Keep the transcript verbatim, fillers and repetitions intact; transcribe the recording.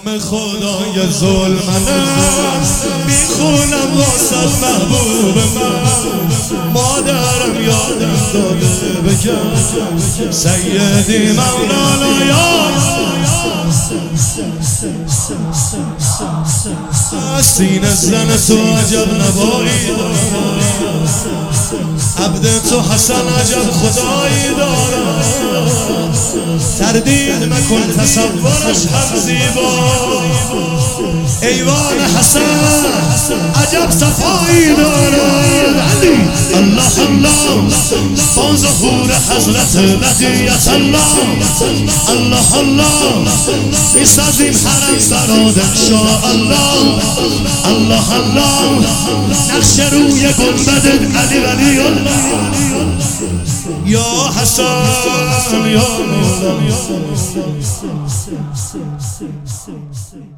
نام خدای ظلمنه میخونم واسه محبوب من. مادرم یادم داده بگم سیدی مولانا یا سینه زن تو عجب نوایی دارم، عبد تو حسن عجب خدایی دارم. تردید مکن تصورش هم زیبا، ایوان حسن عجب صفایی دارد. الله الله با ظهور حضرت بقیت الله، الله الله میسازیم حرم سراد انشاءالله. الله الله نقش روی گنبد علی ولی الله. یا حسن یا مولا